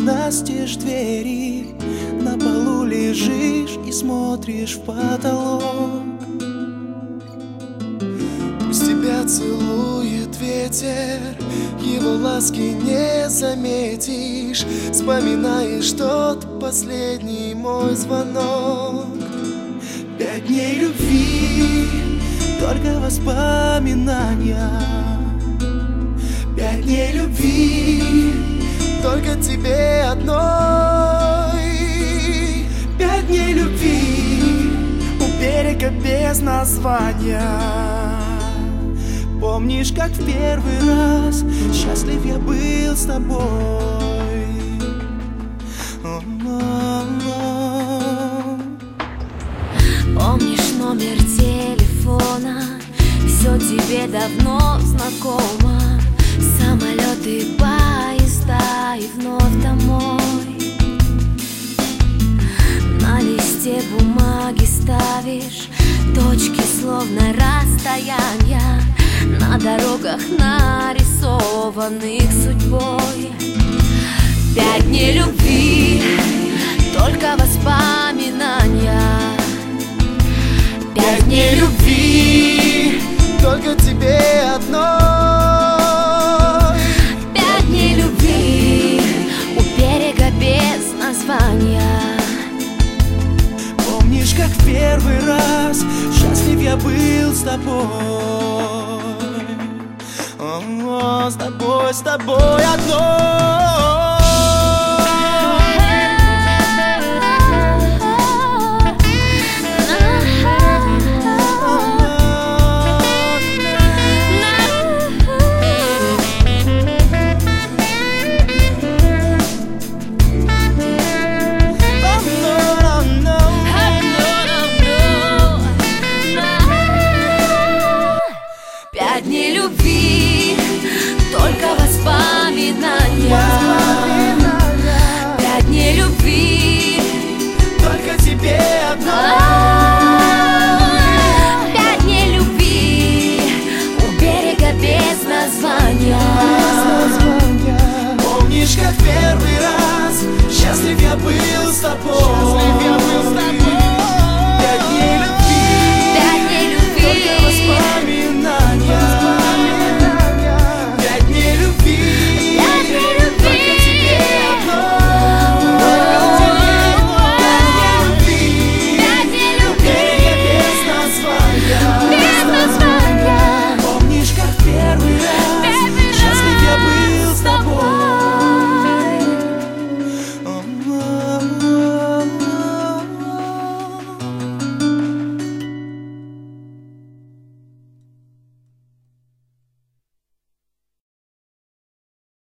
настежь двери, на полу лежишь и смотришь в потолок. Пусть тебя целует ветер, его ласки не заметишь. Вспоминаешь тот последний мой звонок. 5 дней любви, только воспоминания. 5 дней любви, только тебе одной. 5 дней любви, у берега без названия. Помнишь, как в первый раз счастлив я был с тобой? Помнишь номер телефона, все тебе давно знакомо. Самолеты, поезда и вновь домой. На листе бумаги ставишь точки, словно расстояния, на дорогах, нарисованных судьбой. 5 дней любви, только воспоминания. 5 дней любви, только тебе одной. 5 дней любви, у берега без названия. Помнишь, как в первый раз счастлив я был с тобой? С тобой одной.